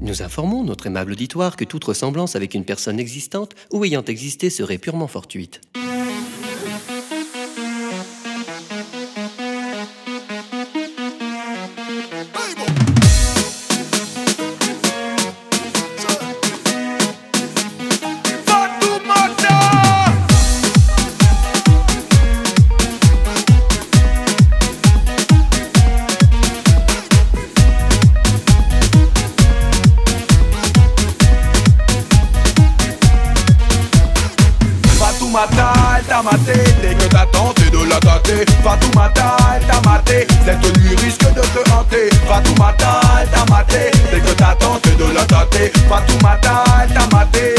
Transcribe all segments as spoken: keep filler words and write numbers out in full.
Nous informons notre aimable auditoire que toute ressemblance avec une personne existante ou ayant existé serait purement fortuite. Fatoumata, elle t'a maté, dès que t'as tenté de la tâter. Fatoumata, elle t'a maté, cette nuit risque de te hanter. Fatoumata, elle t'a maté, dès que t'as tenté de la tâter. Fatoumata, elle t'a maté.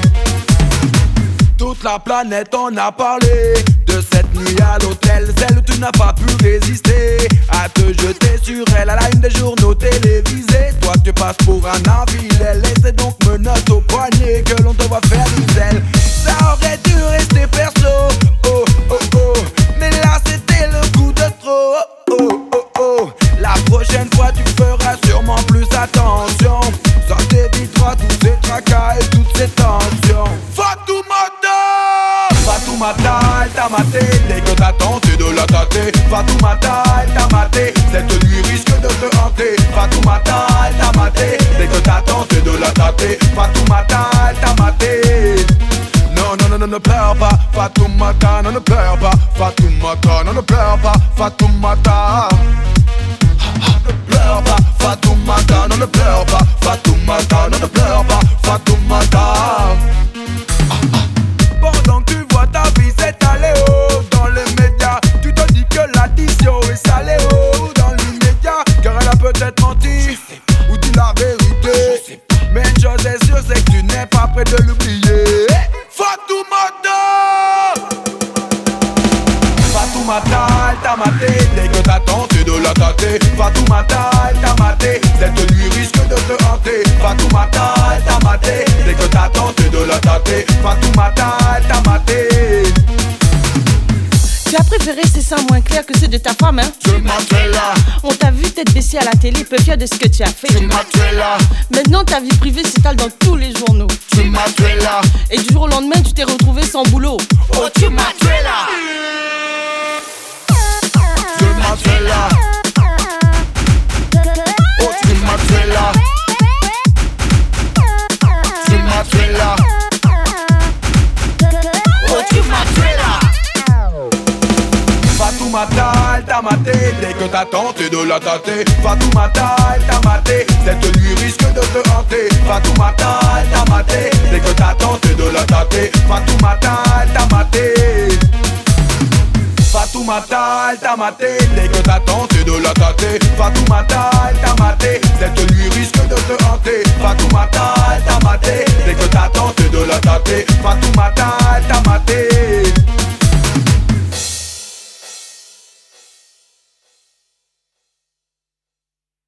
Toute la planète en a parlé de cette nuit à l'hôtel, celle où tu n'as pas pu résister à te jeter sur elle à la une des journaux télévisés. Toi tu passes pour un infidèle et c'est donc menottes au poignet que l'on te voit faire du zèle. Ça aurait dû rester perso, oh oh oh, mais là c'était le coup de trop, oh oh oh oh. La prochaine fois tu feras sûrement plus attention, ça t'évitera tous ces tracas et toutes ces tensions. Fatoumata, Fatoumata, elle t'a maté, dès que t'as tenté de la tâter. Fatoumata, elle t'a maté, cette nuit risque de te hanter. Fatoumata, elle t'a maté, dès que t'as tenté de la tâter. Fatoumata, elle t'a maté. Non, non, non, non, ne pleure pas, Fatoumata, non, ne pleure pas, Fatoumata, non, ne pleure pas, Fatoumata. Ne pleure pas, Fatoumata, non, ne pleure pas, Fatoumata, non, ne pleure pas, Fatoumata. Pendant que tu vois ta vie s'étaler haut dans les médias, tu te dis que l'addition est salée haut dans l'immédiat. Car elle a peut-être menti ou dit la vérité, mais une chose est sûre, c'est que tu n'es pas prêt de l'oublier. Fatoumata, Fatoumata, elle t'a maté, dès que t'as tenté de la tâter. Fatoumata, elle t'a maté, cette nuit risque de te hanter. Fatoumata, elle t'a maté, dès que t'as tenté de la tâter. Fatoumata, elle t'a maté. Tu as préféré ces seins moins clairs que ceux de ta femme, hein? Tu m'as tué là. On t'a vu tête baissée à la télé, peu fier de ce que tu as fait. Tu m'as tué là. Maintenant ta vie privée s'étale dans tous les journaux. Tu m'as tué là. Et du jour au lendemain tu t'es retrouvé sans boulot. Oh, tu m'as tué là. Tu m'as tué là. Oh, tu m'as tué là. Tu m'as tué là. Oh, tu m'as tué là. Fatoumata, elle t'a maté, dès que t'as tenté de la tâter. Fatoumata, elle t'a maté, cette nuit risque de te hanter. Fatoumata, elle t'a maté, dès que t'as tenté de la tâter. Fatoumata, elle t'a maté. Fatoumata, elle t'a maté, dès que t'as tenté de la tâter. Fatoumata, elle t'a